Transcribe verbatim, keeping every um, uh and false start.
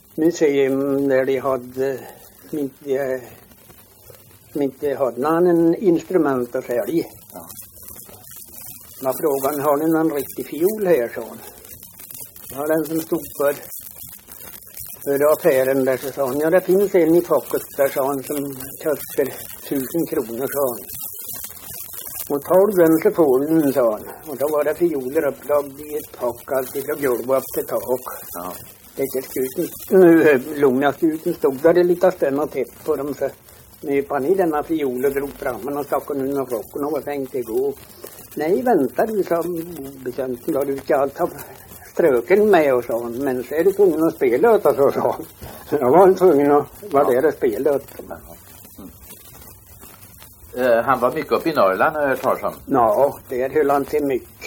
museum där de hade inte, inte hade någon instrument att sälja. Ja. Men frågan, har ni någon riktig fiol här, sa han. Ja, den som stod för, för affären där, så sa han. Ja, det finns en i pocket där, sa han, som kostar tusen kronor, sa han. Och tar du den så får du den, sa han. Och då var det fioler upplagd i ett pack, alltid från golv upp till tak. Ja. Nu Lugnaskuten stod där det lite spänn och tätt på dem, så nypan i denna fiol och drog fram den och stack den under rocken och tänkte gå. Nej, vänta du, sa bekänten, då du ska allt ha ströken med, och sa han. Men så är du tvungen att spela åt, så sa han. Jag var tvungen att vara där och spela åt. Mm. Uh, han var mycket upp i Norrland, uh, Tarzan. Ja, där höll han till mycket.